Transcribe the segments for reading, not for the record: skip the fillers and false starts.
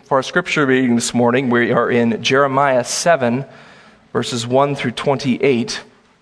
For our scripture reading this morning, we are in Jeremiah 7, verses 1 through 28.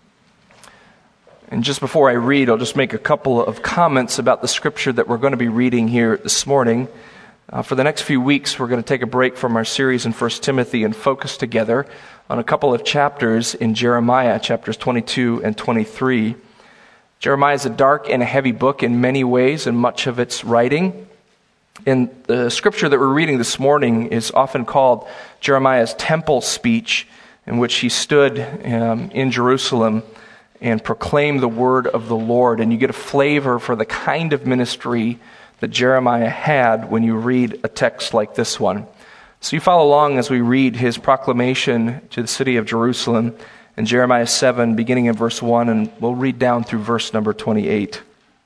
And just before I read, I'll just make a couple of comments about the scripture that we're going to be reading here this morning. For the next few weeks, we're going to take a break from our series in 1 Timothy and focus together on a couple of chapters in Jeremiah, chapters 22 and 23. Jeremiah is a dark and a heavy book in many ways, and much of its writing. And the scripture that we're reading this morning is often called Jeremiah's temple speech, in which he stood in Jerusalem and proclaimed the word of the Lord. And you get a flavor for the kind of ministry that Jeremiah had when you read a text like this one. So you follow along as we read his proclamation to the city of Jerusalem in Jeremiah 7, beginning in verse 1, and we'll read down through verse number 28.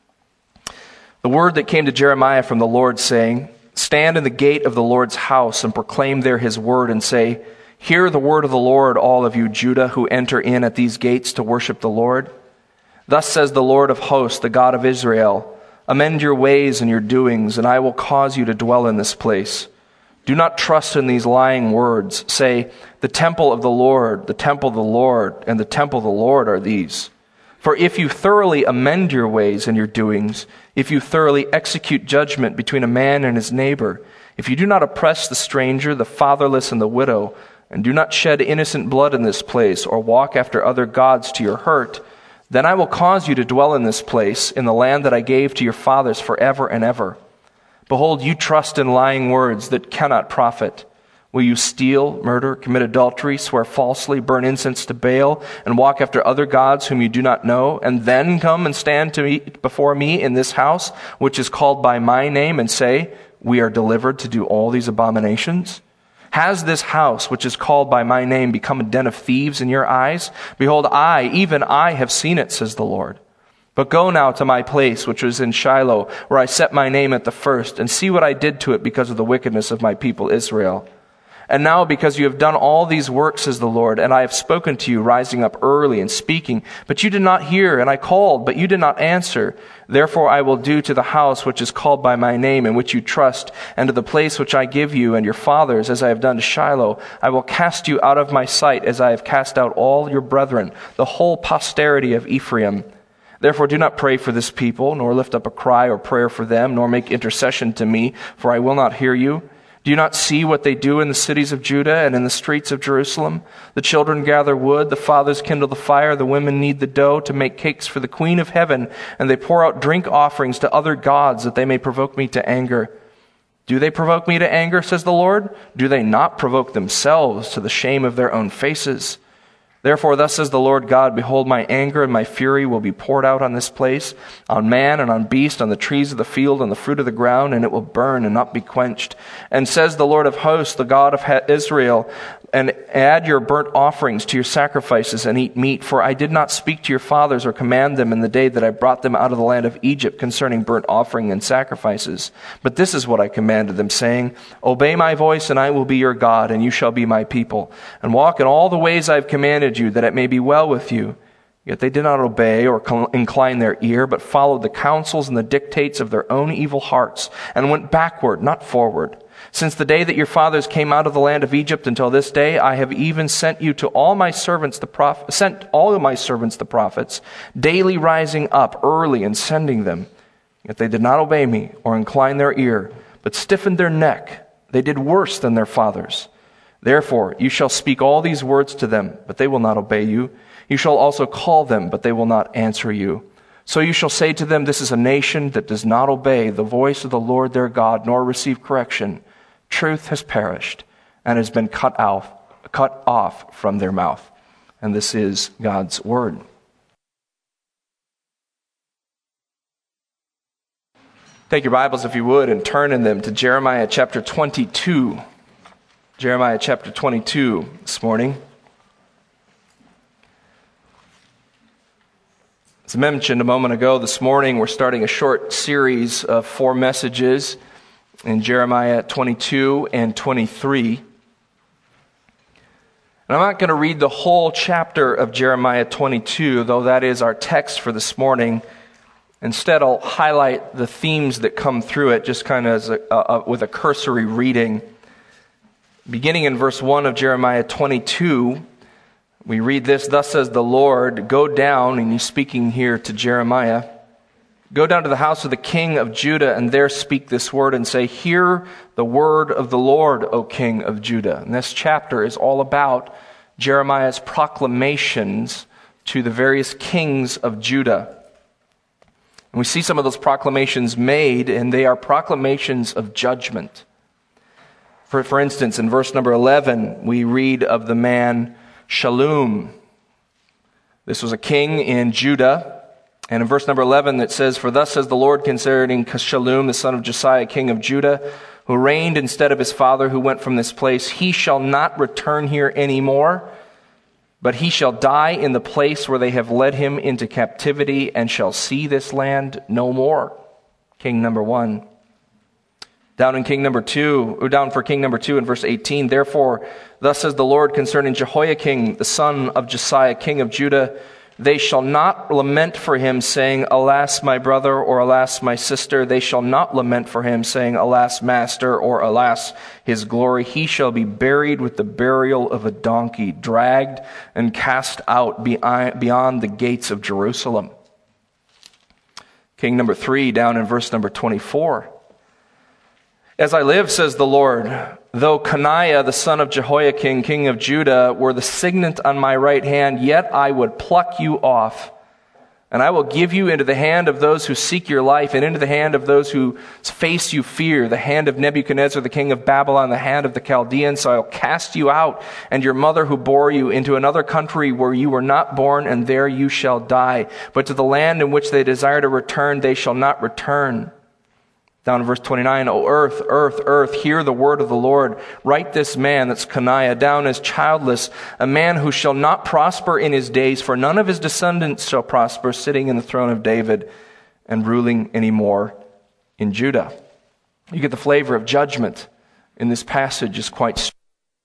The word that came to Jeremiah from the Lord, saying, "Stand in the gate of the Lord's house and proclaim there his word, and say, Hear the word of the Lord, all of you Judah who enter in at these gates to worship the Lord. Thus says the Lord of hosts, the God of Israel, Amend your ways and your doings, and I will cause you to dwell in this place. Do not trust in these lying words. Say, the temple of the Lord, and the temple of the Lord are these. For if you thoroughly amend your ways and your doings, if you thoroughly execute judgment between a man and his neighbor, if you do not oppress the stranger, the fatherless, and the widow, and do not shed innocent blood in this place, or walk after other gods to your hurt, then I will cause you to dwell in this place, in the land that I gave to your fathers forever and ever. Behold, you trust in lying words that cannot profit. Will you steal, murder, commit adultery, swear falsely, burn incense to Baal, and walk after other gods whom you do not know, and then come and stand before me in this house, which is called by my name, and say, We are delivered to do all these abominations? Has this house, which is called by my name, become a den of thieves in your eyes? Behold, even I have seen it, says the Lord. But go now to my place, which was in Shiloh, where I set my name at the first, and see what I did to it because of the wickedness of my people Israel. And now because you have done all these works, says the Lord, and I have spoken to you, rising up early and speaking, but you did not hear, and I called, but you did not answer. Therefore I will do to the house which is called by my name, in which you trust, and to the place which I give you and your fathers, as I have done to Shiloh. I will cast you out of my sight, as I have cast out all your brethren, the whole posterity of Ephraim. Therefore do not pray for this people, nor lift up a cry or prayer for them, nor make intercession to me, for I will not hear you. Do you not see what they do in the cities of Judah and in the streets of Jerusalem? The children gather wood, the fathers kindle the fire, the women knead the dough to make cakes for the Queen of Heaven, and they pour out drink offerings to other gods that they may provoke me to anger. Do they provoke me to anger, says the Lord? Do they not provoke themselves to the shame of their own faces? Therefore, thus says the Lord God, Behold, my anger and my fury will be poured out on this place, on man and on beast, on the trees of the field, on the fruit of the ground, and it will burn and not be quenched. And says the Lord of hosts, the God of Israel, and add your burnt offerings to your sacrifices and eat meat, for I did not speak to your fathers or command them in the day that I brought them out of the land of Egypt concerning burnt offering and sacrifices. But this is what I commanded them, saying, Obey my voice, and I will be your God, and you shall be my people, and walk in all the ways I have commanded you, that it may be well with you. Yet they did not obey or incline their ear, but followed the counsels and the dictates of their own evil hearts, and went backward, not forward. Since the day that your fathers came out of the land of Egypt until this day, I have even sent all of my servants the prophets, daily rising up early and sending them. Yet they did not obey me or incline their ear, but stiffened their neck. They did worse than their fathers. Therefore, you shall speak all these words to them, but they will not obey you. You shall also call them, but they will not answer you. So you shall say to them, This is a nation that does not obey the voice of the Lord their God, nor receive correction. Truth has perished and has been cut off from their mouth. And this is God's word. Take your Bibles, if you would, and turn in them to Jeremiah chapter 22. Jeremiah chapter 22 this morning. As I mentioned a moment ago, this morning we're starting a short series of 4 messages in Jeremiah 22 and 23. And I'm not going to read the whole chapter of Jeremiah 22, though that is our text for this morning. Instead, I'll highlight the themes that come through it, just kind of as with a cursory reading. Beginning in verse 1 of Jeremiah 22, we read this, "Thus says the Lord, go down," and he's speaking here to Jeremiah, "go down to the house of the king of Judah, and there speak this word and say, hear the word of the Lord, O king of Judah." And this chapter is all about Jeremiah's proclamations to the various kings of Judah. And we see some of those proclamations made, and they are proclamations of judgment. For instance, in verse number 11, we read of the man Shallum. This was a king in Judah. And in verse number 11 it says, "For thus says the Lord concerning Shallum, the son of Josiah, king of Judah, who reigned instead of his father, who went from this place, he shall not return here anymore, but he shall die in the place where they have led him into captivity, and shall see this land no more." King number 1. Down for king number 2 in verse 18, "Therefore, thus says the Lord concerning Jehoiakim, the son of Josiah, king of Judah, they shall not lament for him, saying, Alas, my brother, or alas, my sister. They shall not lament for him, saying, Alas, master, or alas, his glory. He shall be buried with the burial of a donkey, dragged and cast out beyond the gates of Jerusalem." King number 3, down in verse number 24. "As I live, says the Lord, though Coniah, the son of Jehoiakim, king of Judah, were the signet on my right hand, yet I would pluck you off. And I will give you into the hand of those who seek your life, and into the hand of those whose face you fear, the hand of Nebuchadnezzar, the king of Babylon, the hand of the Chaldeans. So I will cast you out, and your mother who bore you, into another country where you were not born, and there you shall die. But to the land in which they desire to return, they shall not return." Down in verse 29, "O earth, earth, earth, hear the word of the Lord. Write this man," that's Coniah, "down as childless, a man who shall not prosper in his days, for none of his descendants shall prosper, sitting in the throne of David and ruling anymore in Judah." You get the flavor of judgment in this passage is quite strong.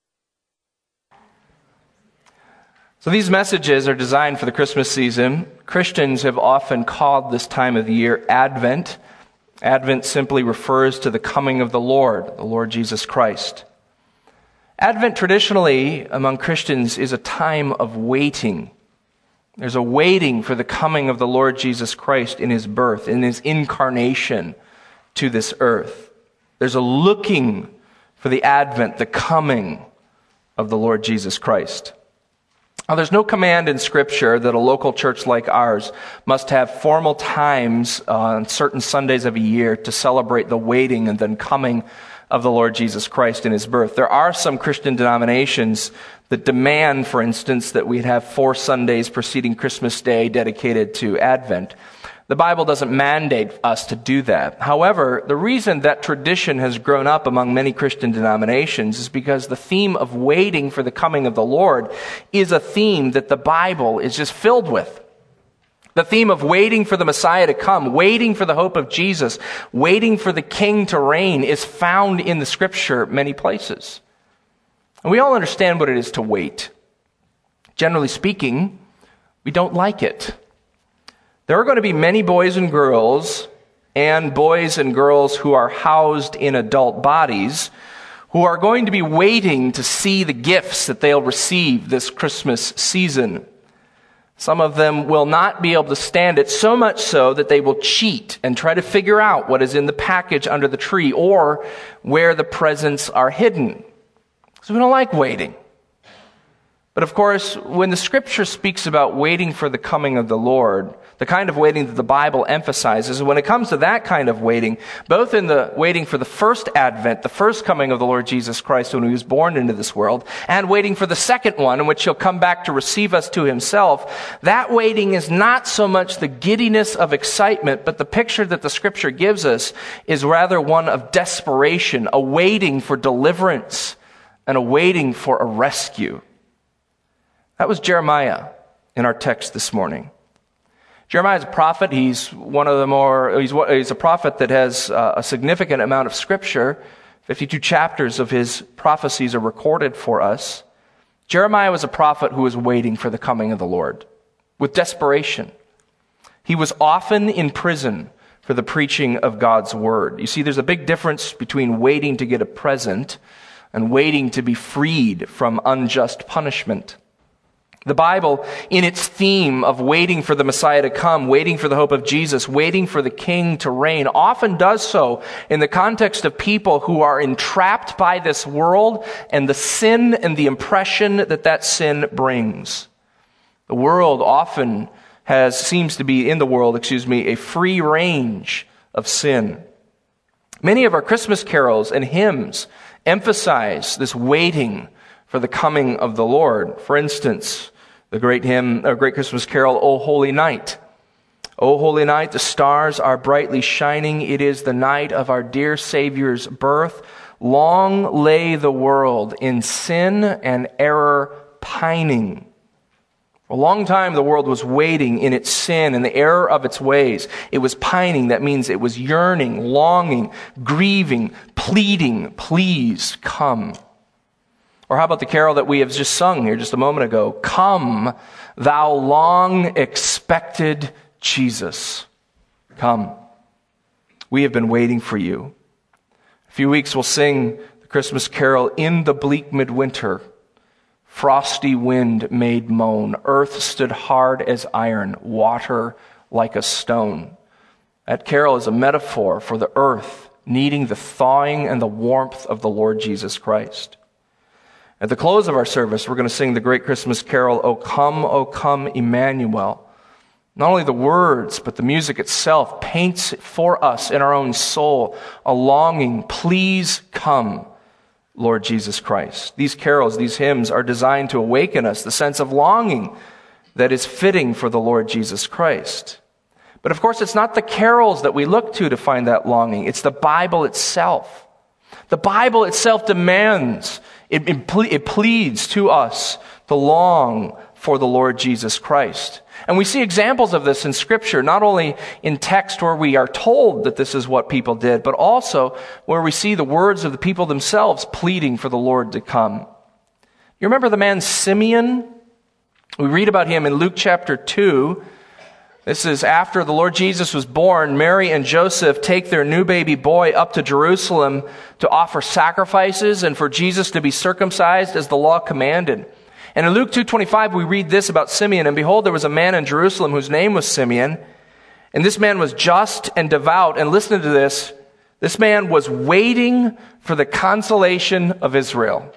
So these messages are designed for the Christmas season. Christians have often called this time of the year Advent. Advent simply refers to the coming of the Lord Jesus Christ. Advent traditionally among Christians is a time of waiting. There's a waiting for the coming of the Lord Jesus Christ in his birth, in his incarnation to this earth. There's a looking for the advent, the coming of the Lord Jesus Christ. Now, there's no command in Scripture that a local church like ours must have formal times on certain Sundays of a year to celebrate the waiting and then coming of the Lord Jesus Christ in his birth. There are some Christian denominations that demand, for instance, that we'd have 4 Sundays preceding Christmas Day dedicated to Advent. The Bible doesn't mandate us to do that. However, the reason that tradition has grown up among many Christian denominations is because the theme of waiting for the coming of the Lord is a theme that the Bible is just filled with. The theme of waiting for the Messiah to come, waiting for the hope of Jesus, waiting for the King to reign is found in the Scripture many places. And we all understand what it is to wait. Generally speaking, we don't like it. There are going to be many boys and girls who are housed in adult bodies who are going to be waiting to see the gifts that they'll receive this Christmas season. Some of them will not be able to stand it, so much so that they will cheat and try to figure out what is in the package under the tree or where the presents are hidden. So we don't like waiting. But of course, when the Scripture speaks about waiting for the coming of the Lord, the kind of waiting that the Bible emphasizes, when it comes to that kind of waiting, both in the waiting for the first advent, the first coming of the Lord Jesus Christ when he was born into this world, and waiting for the second one in which he'll come back to receive us to himself, that waiting is not so much the giddiness of excitement, but the picture that the Scripture gives us is rather one of desperation, a waiting for deliverance, and a waiting for a rescue. That was Jeremiah in our text this morning. Jeremiah is a prophet. He's a prophet that has a significant amount of Scripture. 52 chapters of his prophecies are recorded for us. Jeremiah was a prophet who was waiting for the coming of the Lord with desperation. He was often in prison for the preaching of God's word. You see, there's a big difference between waiting to get a present and waiting to be freed from unjust punishment. The Bible, in its theme of waiting for the Messiah to come, waiting for the hope of Jesus, waiting for the King to reign, often does so in the context of people who are entrapped by this world and the sin and the impression that that sin brings. The world often seems to be a free range of sin. Many of our Christmas carols and hymns emphasize this waiting for the coming of the Lord. For instance, the great Christmas carol, O Holy Night. O holy night, the stars are brightly shining. It is the night of our dear Savior's birth. Long lay the world in sin and error pining. For a long time, the world was waiting in its sin and the error of its ways. It was pining. That means it was yearning, longing, grieving, pleading, please come. Or how about the carol that we have just sung here just a moment ago? Come, thou long expected Jesus. Come. We have been waiting for you. In a few weeks we'll sing the Christmas carol, In the Bleak Midwinter. Frosty wind made moan. Earth stood hard as iron, water like a stone. That carol is a metaphor for the earth needing the thawing and the warmth of the Lord Jesus Christ. At the close of our service, we're going to sing the great Christmas carol, O come, Emmanuel. Not only the words, but the music itself paints for us in our own soul a longing, please come, Lord Jesus Christ. These carols, these hymns are designed to awaken us the sense of longing that is fitting for the Lord Jesus Christ. But of course, it's not the carols that we look to find that longing. It's the Bible itself. The Bible itself demands, it pleads to us to long for the Lord Jesus Christ. And we see examples of this in Scripture, not only in text where we are told that this is what people did, but also where we see the words of the people themselves pleading for the Lord to come. You remember the man Simeon? We read about him in Luke chapter 2. This is after the Lord Jesus was born. Mary and Joseph take their new baby boy up to Jerusalem to offer sacrifices and for Jesus to be circumcised as the law commanded. And in Luke 2:25, we read this about Simeon. And behold, there was a man in Jerusalem whose name was Simeon. And this man was just and devout. And listen to this. This man was waiting for the consolation of Israel.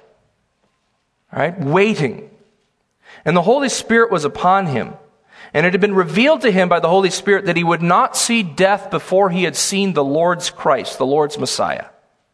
All right? Waiting. And the Holy Spirit was upon him. And it had been revealed to him by the Holy Spirit that he would not see death before he had seen the Lord's Christ, the Lord's Messiah.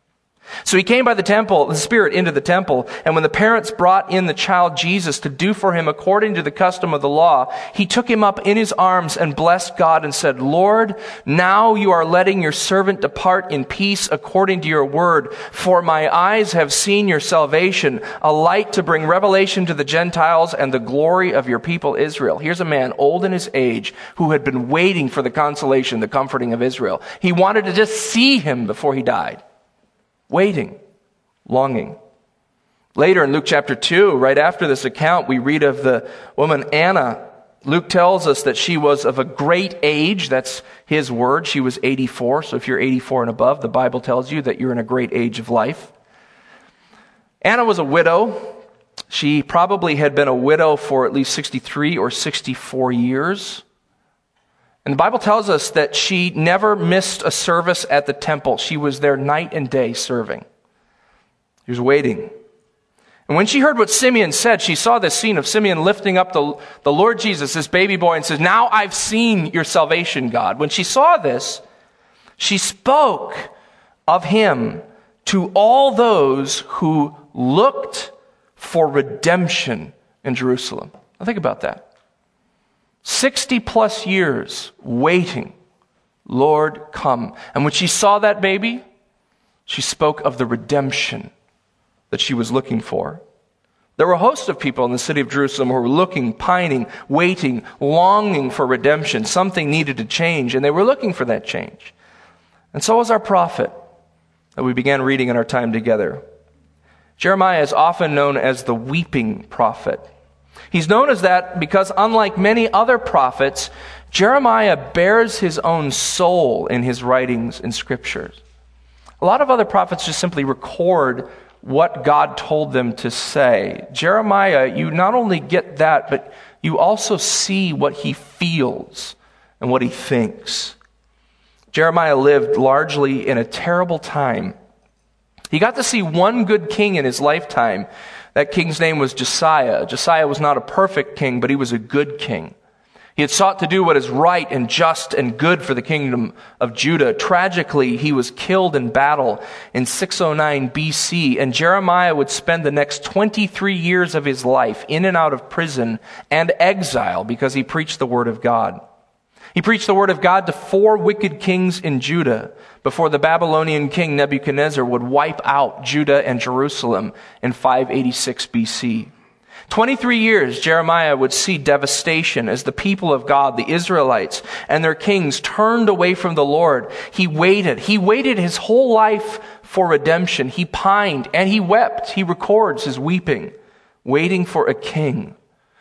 So he came by the Spirit into the temple, and when the parents brought in the child Jesus to do for him according to the custom of the law, he took him up in his arms and blessed God and said, Lord, now you are letting your servant depart in peace according to your word, for my eyes have seen your salvation, a light to bring revelation to the Gentiles and the glory of your people Israel. Here's a man old in his age who had been waiting for the consolation, the comforting of Israel. He wanted to just see him before he died. Waiting, longing. Later in Luke chapter 2, right after this account, we read of the woman Anna. Luke tells us that she was of a great age. That's his word. She was 84. So if you're 84 and above, the Bible tells you that you're in a great age of life. Anna was a widow. She probably had been a widow for at least 63 or 64 years. And the Bible tells us that she never missed a service at the temple. She was there night and day serving. She was waiting. And when she heard what Simeon said, she saw this scene of Simeon lifting up the Lord Jesus, this baby boy, and says, now I've seen your salvation, God. When she saw this, she spoke of him to all those who looked for redemption in Jerusalem. Now think about that. 60 plus years waiting, Lord, come. And when she saw that baby, she spoke of the redemption that she was looking for. There were a host of people in the city of Jerusalem who were looking, pining, waiting, longing for redemption. Something needed to change, and they were looking for that change. And so was our prophet that we began reading in our time together. Jeremiah is often known as the weeping prophet. He's known as that because, unlike many other prophets, Jeremiah bears his own soul in his writings in Scriptures. A lot of other prophets just simply record what God told them to say. Jeremiah, you not only get that, but you also see what he feels and what he thinks. Jeremiah lived largely in a terrible time. He got to see one good king in his lifetime. That king's name was Josiah. Josiah was not a perfect king, but he was a good king. He had sought to do what is right and just and good for the kingdom of Judah. Tragically, he was killed in battle in 609 BC, and Jeremiah would spend the next 23 years of his life in and out of prison and exile because he preached the word of God. He preached the word of God to 4 wicked kings in Judah before the Babylonian king Nebuchadnezzar would wipe out Judah and Jerusalem in 586 BC. 23 years, Jeremiah would see devastation as the people of God, the Israelites, and their kings turned away from the Lord. He waited. He waited his whole life for redemption. He pined and he wept. He records his weeping, waiting for a king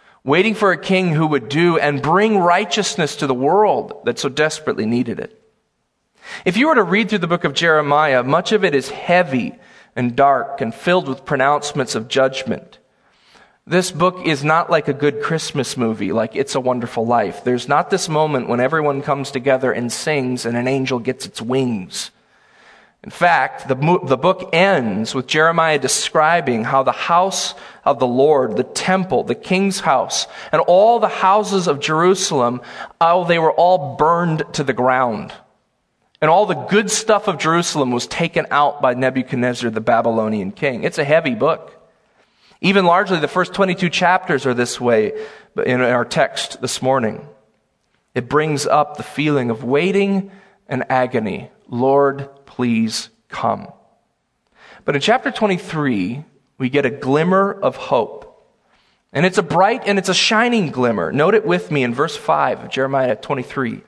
who would do and bring righteousness to the world that so desperately needed it. If you were to read through the book of Jeremiah, much of it is heavy and dark and filled with pronouncements of judgment. This book is not like a good Christmas movie, like It's a Wonderful Life. There's not this moment when everyone comes together and sings and an angel gets its wings. In fact, the book ends with Jeremiah describing how the house of the Lord, the temple, the king's house, and all the houses of Jerusalem, how they were all burned to the ground. And all the good stuff of Jerusalem was taken out by Nebuchadnezzar, the Babylonian king. It's a heavy book. Even largely, the first 22 chapters are this way in our text this morning. It brings up the feeling of waiting and agony. Lord, please come. But in chapter 23, we get a glimmer of hope. And it's a bright and it's a shining glimmer. Note it with me in verse 5 of Jeremiah 23.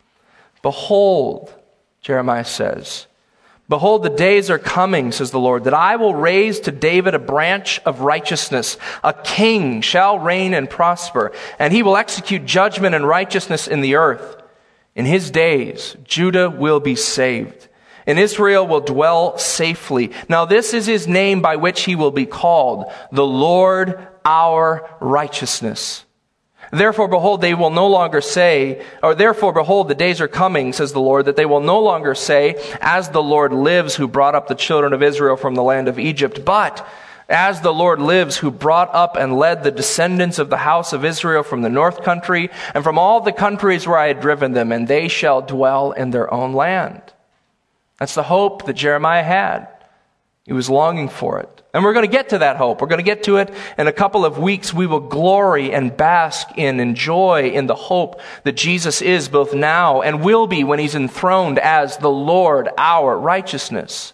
Behold, Jeremiah says, behold, the days are coming, says the Lord, that I will raise to David a branch of righteousness. A king shall reign and prosper, and he will execute judgment and righteousness in the earth. In his days, Judah will be saved, and Israel will dwell safely. Now this is his name by which he will be called, the Lord our righteousness. Therefore, behold, they will no longer say, therefore, behold, the days are coming, says the Lord, that they will no longer say, as the Lord lives, who brought up the children of Israel from the land of Egypt, but as the Lord lives, who brought up and led the descendants of the house of Israel from the north country and from all the countries where I had driven them, and they shall dwell in their own land. That's the hope that Jeremiah had. He was longing for it. And we're going to get to that hope. We're going to get to it in a couple of weeks. We will glory and bask in and joy in the hope that Jesus is both now and will be when he's enthroned as the Lord, our righteousness.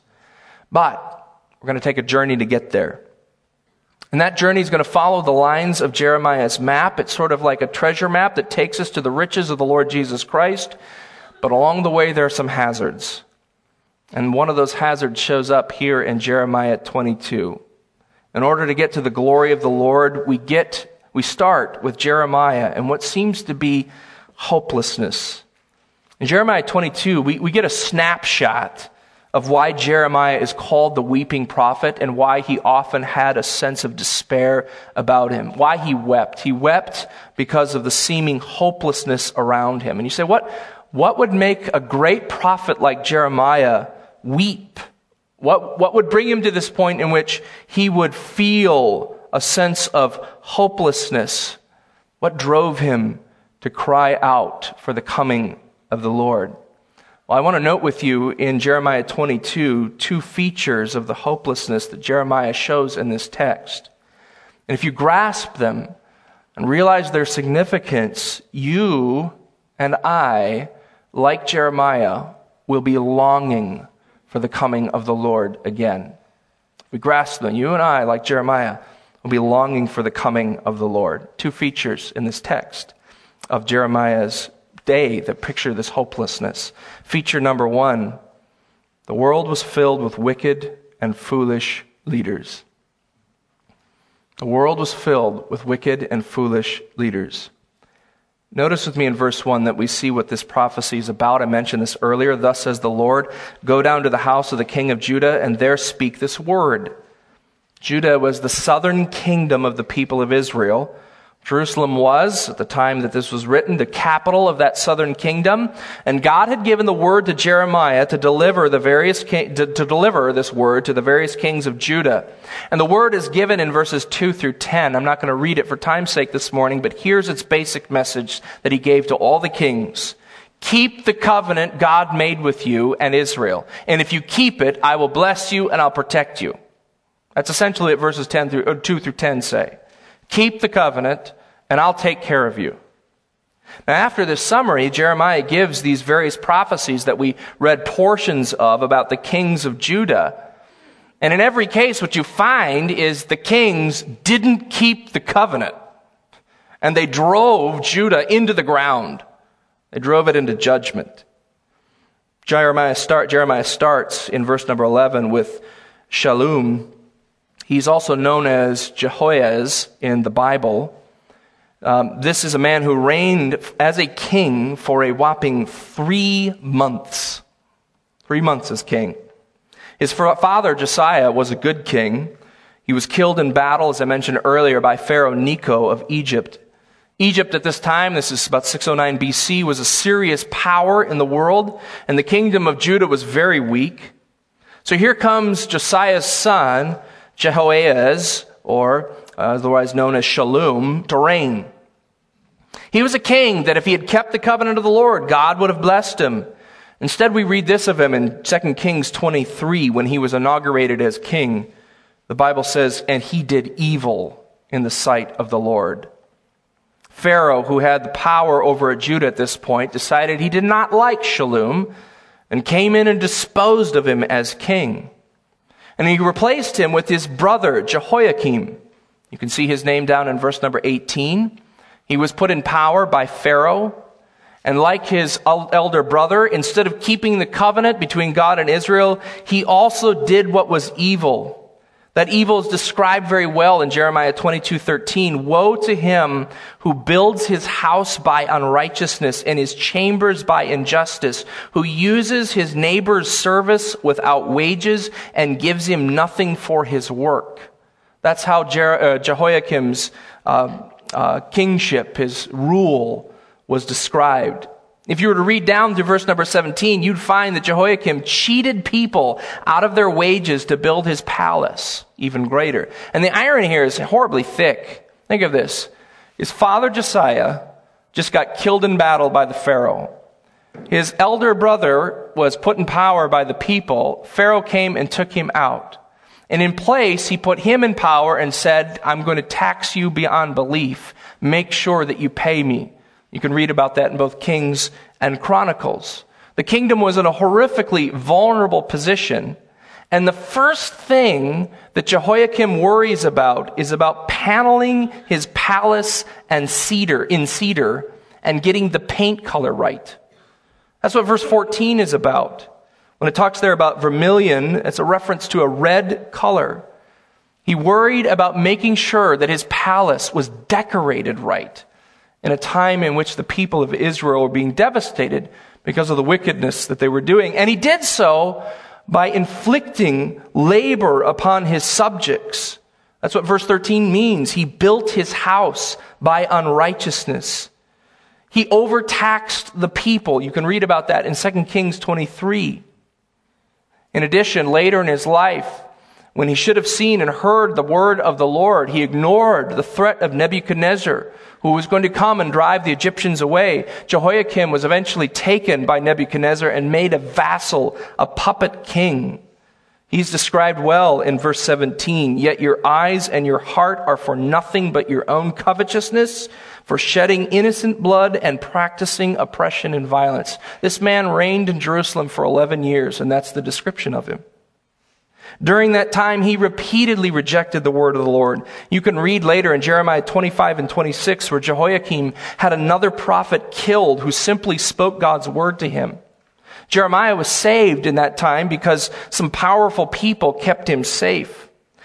But we're going to take a journey to get there. And that journey is going to follow the lines of Jeremiah's map. It's sort of like a treasure map that takes us to the riches of the Lord Jesus Christ. But along the way, there are some hazards. And one of those hazards shows up here in Jeremiah 22. In order to get to the glory of the Lord, we start with Jeremiah and what seems to be hopelessness. In Jeremiah 22, we get a snapshot of why Jeremiah is called the weeping prophet and why he often had a sense of despair about him, why he wept. He wept because of the seeming hopelessness around him. And you say, what would make a great prophet like Jeremiah weep? What would bring him to this point in which he would feel a sense of hopelessness? What drove him to cry out for the coming of the Lord? Well, I want to note with you in Jeremiah 22, 2 features of the hopelessness that Jeremiah shows in this text. And if you grasp them and realize their significance, you and I, like Jeremiah, will be longing for the coming of the Lord again. We grasp them. You and I, like Jeremiah, will be longing for the coming of the Lord. 2 features in this text of Jeremiah's day that picture this hopelessness. Feature number 1, the world was filled with wicked and foolish leaders. The world was filled with wicked and foolish leaders. Notice with me in verse 1 that we see what this prophecy is about. I mentioned this earlier. Thus says the Lord, go down to the house of the king of Judah and there speak this word. Judah was the southern kingdom of the people of Israel. Jerusalem was, at the time that this was written, the capital of that southern kingdom. And God had given the word to Jeremiah to deliver this word to the various kings of Judah. And the word is given in verses 2 through 10. I'm not going to read it for time's sake this morning, but here's its basic message that he gave to all the kings. Keep the covenant God made with you and Israel. And if you keep it, I will bless you and I'll protect you. That's essentially what verses 2 through 10 say. Keep the covenant, and I'll take care of you. Now, after this summary, Jeremiah gives these various prophecies that we read portions of about the kings of Judah. And in every case, what you find is the kings didn't keep the covenant. And they drove Judah into the ground. They drove it into judgment. Jeremiah starts in verse number 11 with Shallum. He's also known as Jehoiaz in the Bible. This is a man who reigned as a king for a whopping 3 months. 3 months as king. His father, Josiah, was a good king. He was killed in battle, as I mentioned earlier, by Pharaoh Necho of Egypt. Egypt at this time, this is about 609 BC, was a serious power in the world, and the kingdom of Judah was very weak. So here comes Josiah's son, Jehoiaz, or otherwise known as Shallum, to reign. He was a king that if he had kept the covenant of the Lord, God would have blessed him. Instead, we read this of him in 2 Kings 23, when he was inaugurated as king. The Bible says, and he did evil in the sight of the Lord. Pharaoh, who had the power over Judah at this point, decided he did not like Shallum and came in and disposed of him as king. And he replaced him with his brother, Jehoiakim. You can see his name down in verse number 18. He was put in power by Pharaoh. And like his elder brother, instead of keeping the covenant between God and Israel, he also did what was evil. That evil is described very well in Jeremiah 22:13. Woe to him who builds his house by unrighteousness and his chambers by injustice, who uses his neighbor's service without wages and gives him nothing for his work. That's how Jehoiakim's kingship, his rule, was described. If you were to read down to verse number 17, you'd find that Jehoiakim cheated people out of their wages to build his palace even greater. And the irony here is horribly thick. Think of this. His father Josiah just got killed in battle by the Pharaoh. His elder brother was put in power by the people. Pharaoh came and took him out. And in place, he put him in power and said, I'm going to tax you beyond belief. Make sure that you pay me. You can read about that in both Kings and Chronicles. The kingdom was in a horrifically vulnerable position. And the first thing that Jehoiakim worries about is about paneling his palace in cedar and getting the paint color right. That's what verse 14 is about. When it talks there about vermilion, it's a reference to a red color. He worried about making sure that his palace was decorated right in a time in which the people of Israel were being devastated because of the wickedness that they were doing. And he did so by inflicting labor upon his subjects. That's what verse 13 means. He built his house by unrighteousness. He overtaxed the people. You can read about that in 2 Kings 23. In addition, later in his life, when he should have seen and heard the word of the Lord, he ignored the threat of Nebuchadnezzar, who was going to come and drive the Egyptians away. Jehoiakim was eventually taken by Nebuchadnezzar and made a vassal, a puppet king. He's described well in verse 17. Yet your eyes and your heart are for nothing but your own covetousness, for shedding innocent blood and practicing oppression and violence. This man reigned in Jerusalem for 11 years, and that's the description of him. During that time, he repeatedly rejected the word of the Lord. You can read later in Jeremiah 25 and 26 where Jehoiakim had another prophet killed who simply spoke God's word to him. Jeremiah was saved in that time because some powerful people kept him safe.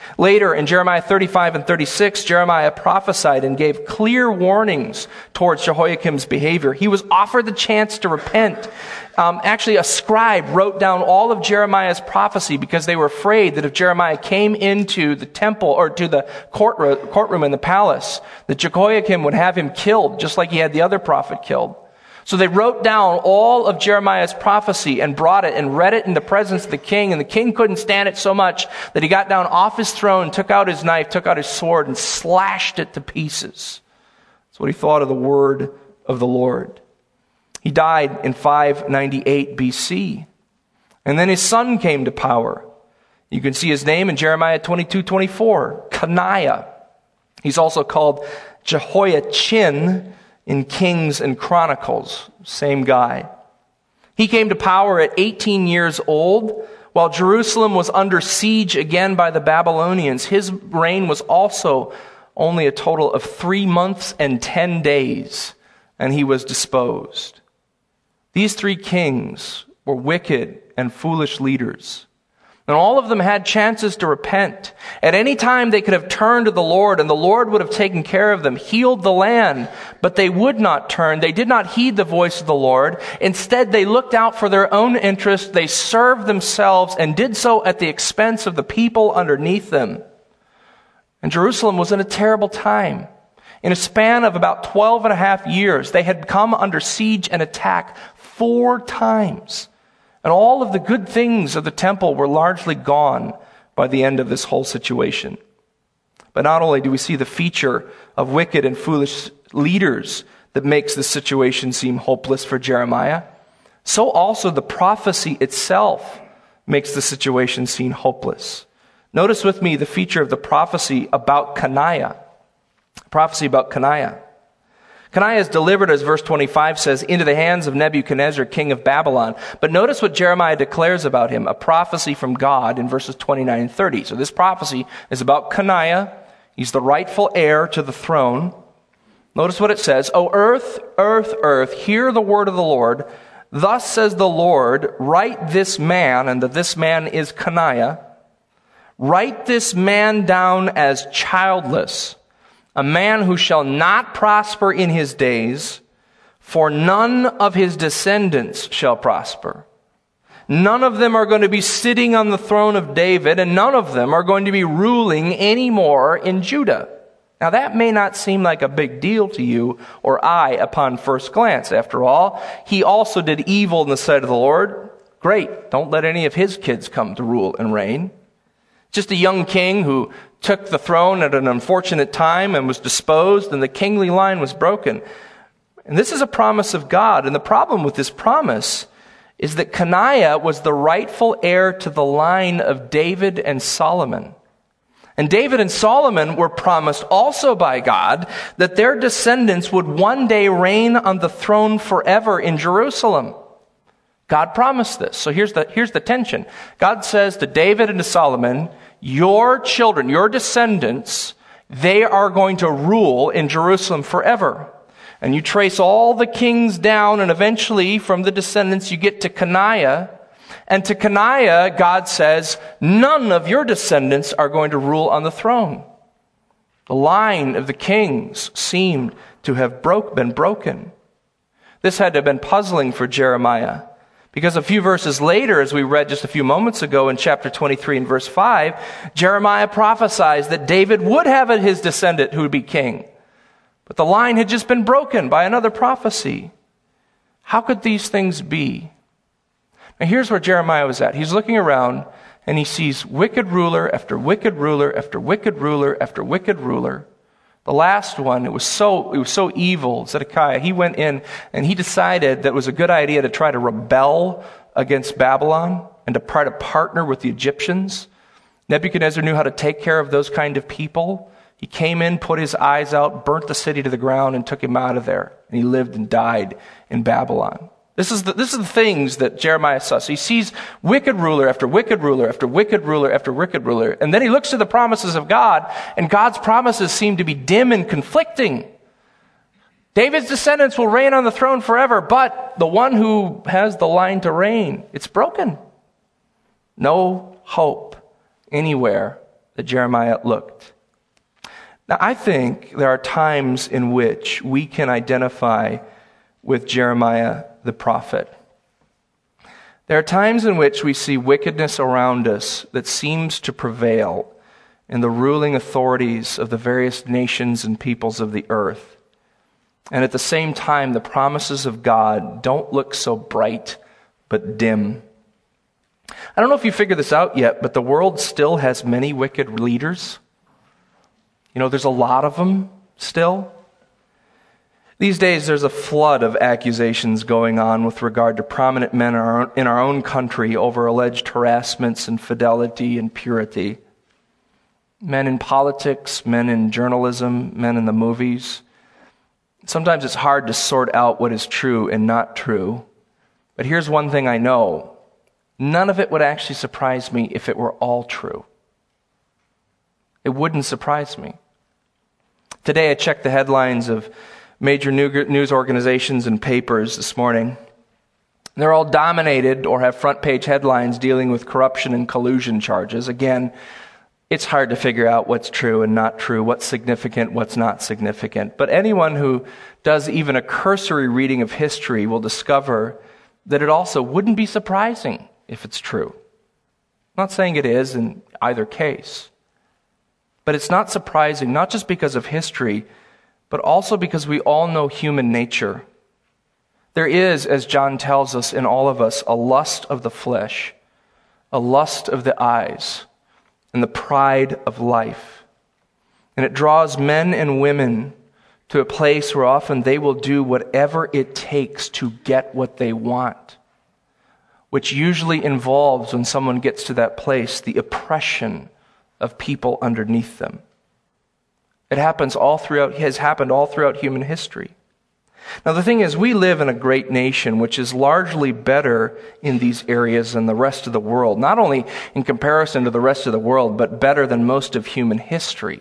Later, in Jeremiah 35 and 36, Jeremiah prophesied and gave clear warnings towards Jehoiakim's behavior. He was offered the chance to repent. Actually, a scribe wrote down all of Jeremiah's prophecy because they were afraid that if Jeremiah came into the temple or to the courtroom in the palace, that Jehoiakim would have him killed, just like he had the other prophet killed. So they wrote down all of Jeremiah's prophecy and brought it and read it in the presence of the king. And the king couldn't stand it so much that he got down off his throne, took out his knife, took out his sword, and slashed it to pieces. That's what he thought of the word of the Lord. He died in 598 BC. And then his son came to power. You can see his name in Jeremiah 22:24, Coniah. He's also called Jehoiachin in Kings and Chronicles, same guy. He came to power at 18 years old, while Jerusalem was under siege again by the Babylonians. His reign was also only a total of 3 months and 10 days, and he was disposed. These 3 kings were wicked and foolish leaders. And all of them had chances to repent. At any time they could have turned to the Lord, and the Lord would have taken care of them, healed the land. But they would not turn. They did not heed the voice of the Lord. Instead, they looked out for their own interest. They served themselves and did so at the expense of the people underneath them. And Jerusalem was in a terrible time. In a span of about 12 and a half years, they had come under siege and attack 4 times. And all of the good things of the temple were largely gone by the end of this whole situation. But not only do we see the feature of wicked and foolish leaders that makes this situation seem hopeless for Jeremiah, so also the prophecy itself makes the situation seem hopeless. Notice with me the feature of the prophecy about Coniah. Prophecy about Coniah. Coniah is delivered, as verse 25 says, into the hands of Nebuchadnezzar, king of Babylon. But notice what Jeremiah declares about him, a prophecy from God in verses 29 and 30. So this prophecy is about Coniah. He's the rightful heir to the throne. Notice what it says. O earth, earth, earth, hear the word of the Lord. Thus says the Lord, write this man, and that this man is Coniah, write this man down as childless, a man who shall not prosper in his days, for none of his descendants shall prosper. None of them are going to be sitting on the throne of David, and none of them are going to be ruling anymore in Judah. Now that may not seem like a big deal to you or I upon first glance. After all, he also did evil in the sight of the Lord. Great. Don't let any of his kids come to rule and reign. Just a young king who took the throne at an unfortunate time and was disposed, and the kingly line was broken. And this is a promise of God. And the problem with this promise is that Coniah was the rightful heir to the line of David and Solomon. And David and Solomon were promised also by God that their descendants would one day reign on the throne forever in Jerusalem. God promised this. So here's the tension. God says to David and to Solomon, your children, your descendants, they are going to rule in Jerusalem forever. And you trace all the kings down, and eventually from the descendants you get to Coniah. And to Coniah, God says, none of your descendants are going to rule on the throne. The line of the kings seemed to have been broken. This had to have been puzzling for Jeremiah. Because a few verses later, as we read just a few moments ago in chapter 23 and verse 5, Jeremiah prophesies that David would have his descendant who would be king. But the line had just been broken by another prophecy. How could these things be? Now here's where Jeremiah was at. He's looking around and he sees wicked ruler after wicked ruler after wicked ruler after wicked ruler. The last one, it was so evil, Zedekiah, he went in and he decided that it was a good idea to try to rebel against Babylon and to try to partner with the Egyptians. Nebuchadnezzar knew how to take care of those kind of people. He came in, put his eyes out, burnt the city to the ground, and took him out of there. And he lived and died in Babylon. This is the things that Jeremiah saw. So he sees wicked ruler after wicked ruler after wicked ruler after wicked ruler. And then he looks to the promises of God, and God's promises seem to be dim and conflicting. David's descendants will reign on the throne forever, but the one who has the line to reign, it's broken. No hope anywhere that Jeremiah looked. Now, I think there are times in which we can identify with Jeremiah the prophet. There are times in which we see wickedness around us that seems to prevail in the ruling authorities of the various nations and peoples of the earth. And at the same time, the promises of God don't look so bright, but dim. I don't know if you figured this out yet, but the world still has many wicked leaders. There's a lot of them still. These days, there's a flood of accusations going on with regard to prominent men in our own country over alleged harassments, infidelity, and purity. Men in politics, men in journalism, men in the movies. Sometimes it's hard to sort out what is true and not true. But here's one thing I know. None of it would actually surprise me if it were all true. It wouldn't surprise me. Today I checked the headlines of major news organizations and papers this morning. They're all dominated or have front page headlines dealing with corruption and collusion charges. Again, it's hard to figure out what's true and not true, what's significant, what's not significant. But anyone who does even a cursory reading of history will discover that it also wouldn't be surprising if it's true. I'm not saying it is in either case. But it's not surprising, not just because of history, but also because we all know human nature. There is, as John tells us, in all of us, a lust of the flesh, a lust of the eyes, and the pride of life. And it draws men and women to a place where often they will do whatever it takes to get what they want, which usually involves, when someone gets to that place, the oppression of people underneath them. It has happened all throughout human history. Now the thing is, we live in a great nation which is largely better in these areas than the rest of the world. Not only in comparison to the rest of the world, but better than most of human history.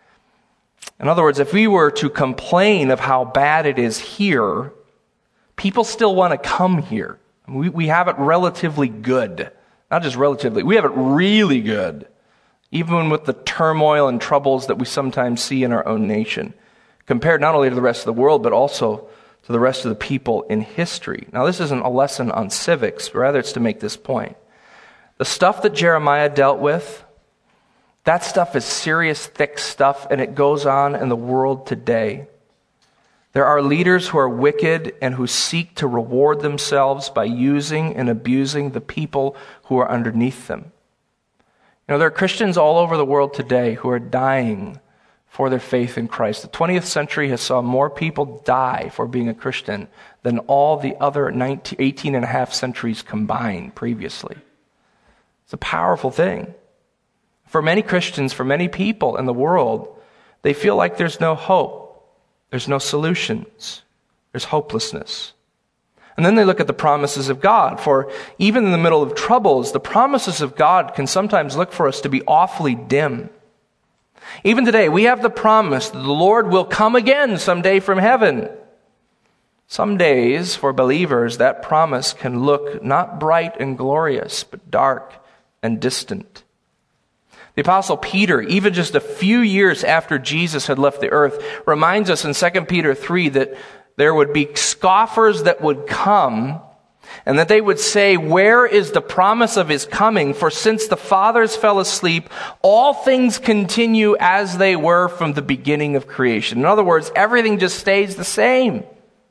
In other words, if we were to complain of how bad it is here, people still want to come here. We have it relatively good. Not just relatively, we have it really good. Even with the turmoil and troubles that we sometimes see in our own nation, compared not only to the rest of the world, but also to the rest of the people in history. Now, this isn't a lesson on civics, rather it's to make this point. The stuff that Jeremiah dealt with, that stuff is serious, thick stuff, and it goes on in the world today. There are leaders who are wicked and who seek to reward themselves by using and abusing the people who are underneath them. There are Christians all over the world today who are dying for their faith in Christ. The 20th century has saw more people die for being a Christian than all the other 18 and a half centuries combined previously. It's a powerful thing. For many Christians, for many people in the world, they feel like there's no hope. There's no solutions. There's hopelessness. And then they look at the promises of God. For even in the middle of troubles, the promises of God can sometimes look for us to be awfully dim. Even today, we have the promise that the Lord will come again someday from heaven. Some days, for believers, that promise can look not bright and glorious, but dark and distant. The Apostle Peter, even just a few years after Jesus had left the earth, reminds us in 2 Peter 3 that there would be scoffers that would come, and that they would say, "Where is the promise of his coming? For since the fathers fell asleep, all things continue as they were from the beginning of creation." In other words, everything just stays the same.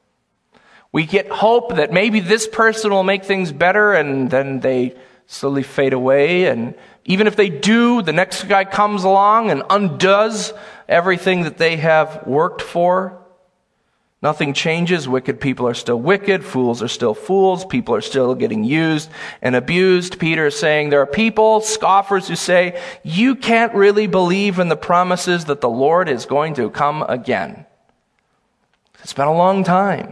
We get hope that maybe this person will make things better, and then they slowly fade away. And even if they do, the next guy comes along and undoes everything that they have worked for. Nothing changes. Wicked people are still wicked. Fools are still fools. People are still getting used and abused. Peter is saying there are people, scoffers, who say, you can't really believe in the promises that the Lord is going to come again. It's been a long time.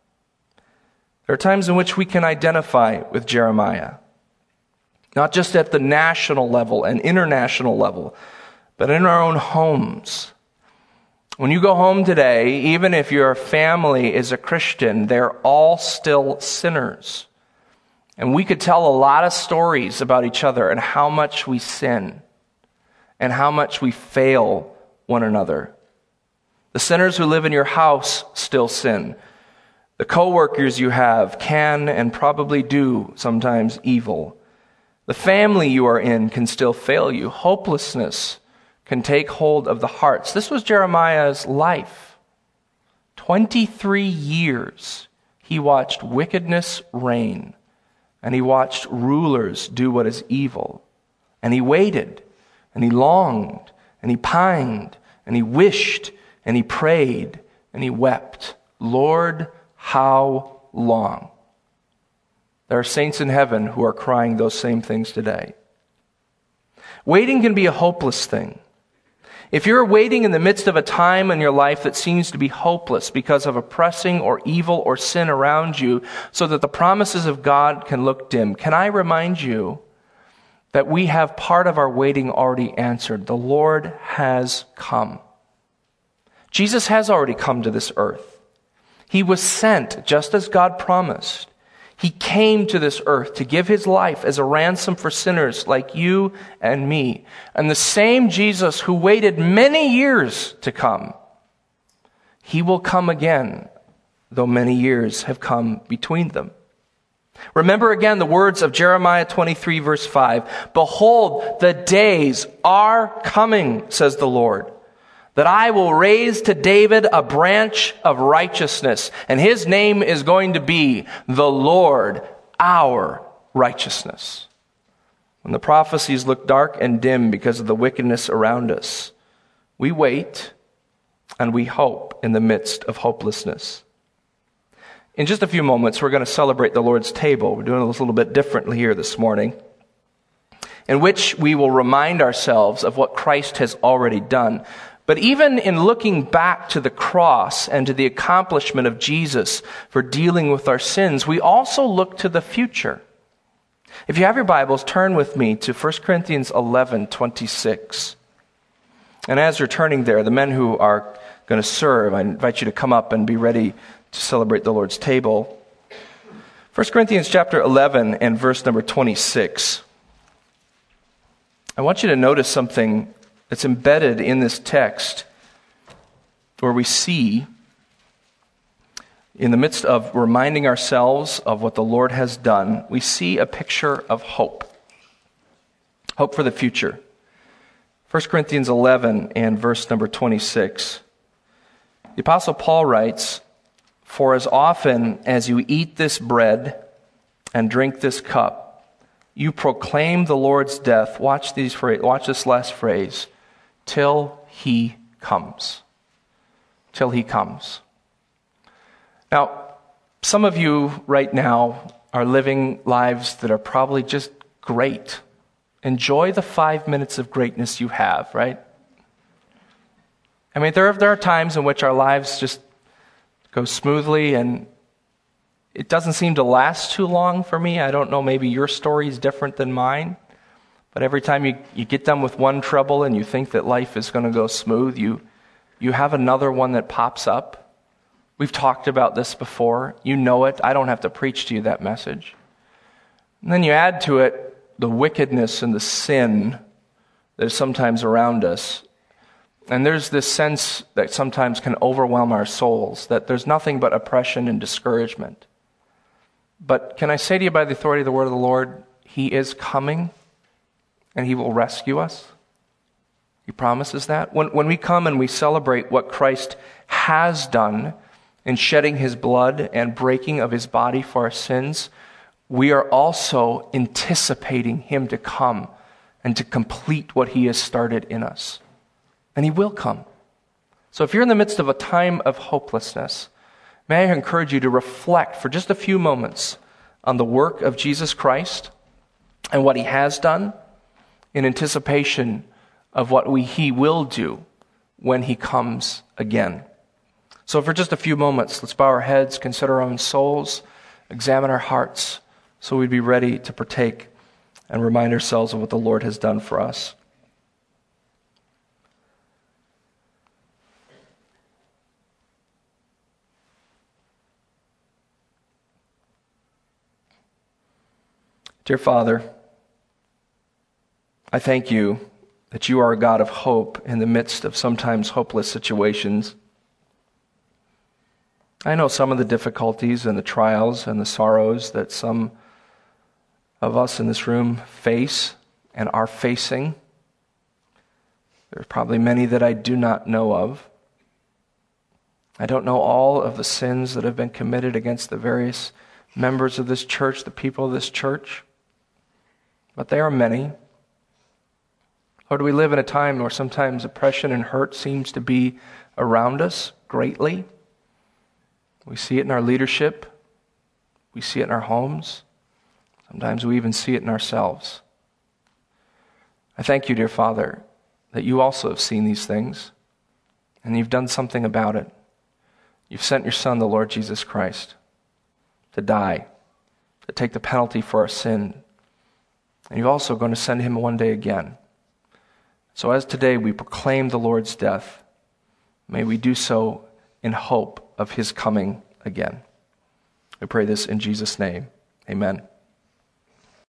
There are times in which we can identify with Jeremiah, not just at the national level and international level, but in our own homes. When you go home today, even if your family is a Christian, they're all still sinners. And we could tell a lot of stories about each other and how much we sin. and how much we fail one another. The sinners who live in your house still sin. The co-workers you have can and probably do sometimes evil. The family you are in can still fail you. Hopelessness can take hold of the hearts. This was Jeremiah's life. 23 years he watched wickedness reign, and he watched rulers do what is evil. And he waited, and he longed, and he pined, and he wished, and he prayed, and he wept. Lord, how long? There are saints in heaven who are crying those same things today. Waiting can be a hopeless thing. If you're waiting in the midst of a time in your life that seems to be hopeless because of oppressing or evil or sin around you, so that the promises of God can look dim, can I remind you that we have part of our waiting already answered? The Lord has come. Jesus has already come to this earth. He was sent just as God promised. He came to this earth to give his life as a ransom for sinners like you and me. And the same Jesus who waited many years to come, he will come again, though many years have come between them. Remember again the words of Jeremiah 23 verse 5. Behold, the days are coming, says the Lord, that I will raise to David a branch of righteousness, and his name is going to be the Lord, our righteousness. When the prophecies look dark and dim because of the wickedness around us, we wait and we hope in the midst of hopelessness. In just a few moments, we're going to celebrate the Lord's table. We're doing this a little bit differently here this morning, in which we will remind ourselves of what Christ has already done. But even in looking back to the cross and to the accomplishment of Jesus for dealing with our sins, we also look to the future. If you have your Bibles, turn with me to 1 Corinthians 11:26. And as you're turning there, the men who are going to serve, I invite you to come up and be ready to celebrate the Lord's table. 1 Corinthians chapter 11 and verse number 26. I want you to notice something that's embedded in this text, where we see, in the midst of reminding ourselves of what the Lord has done, we see a picture of hope. Hope for the future. 1 Corinthians 11 and verse number 26. The Apostle Paul writes, "For as often as you eat this bread and drink this cup, you proclaim the Lord's death," watch this last phrase, "till he comes." Till he comes. Now, some of you right now are living lives that are probably just great. Enjoy the 5 minutes of greatness you have, right? I mean, there are times in which our lives just go smoothly, and it doesn't seem to last too long for me. I don't know, maybe your story is different than mine. But every time you get done with one trouble and you think that life is going to go smooth, you have another one that pops up. We've talked about this before. You know it. I don't have to preach to you that message. And then you add to it the wickedness and the sin that is sometimes around us. And there's this sense that sometimes can overwhelm our souls, that there's nothing but oppression and discouragement. But can I say to you by the authority of the word of the Lord, he is coming. And he will rescue us. He promises that. When we come and we celebrate what Christ has done in shedding his blood and breaking of his body for our sins, we are also anticipating him to come and to complete what he has started in us. And he will come. So if you're in the midst of a time of hopelessness, may I encourage you to reflect for just a few moments on the work of Jesus Christ and what he has done, in anticipation of what he will do when he comes again. So for just a few moments, let's bow our heads, consider our own souls, examine our hearts, so we'd be ready to partake and remind ourselves of what the Lord has done for us. Dear Father, I thank you that you are a God of hope in the midst of sometimes hopeless situations. I know some of the difficulties and the trials and the sorrows that some of us in this room face and are facing. There's probably many that I do not know of. I don't know all of the sins that have been committed against the various members of this church, the people of this church, but they are many. Or do we live in a time where sometimes oppression and hurt seems to be around us greatly? We see it in our leadership. We see it in our homes. Sometimes we even see it in ourselves. I thank you, dear Father, that you also have seen these things, and you've done something about it. You've sent your Son, the Lord Jesus Christ, to die, to take the penalty for our sin. And you're also going to send him one day again. So as today we proclaim the Lord's death, may we do so in hope of his coming again. We pray this in Jesus' name. Amen.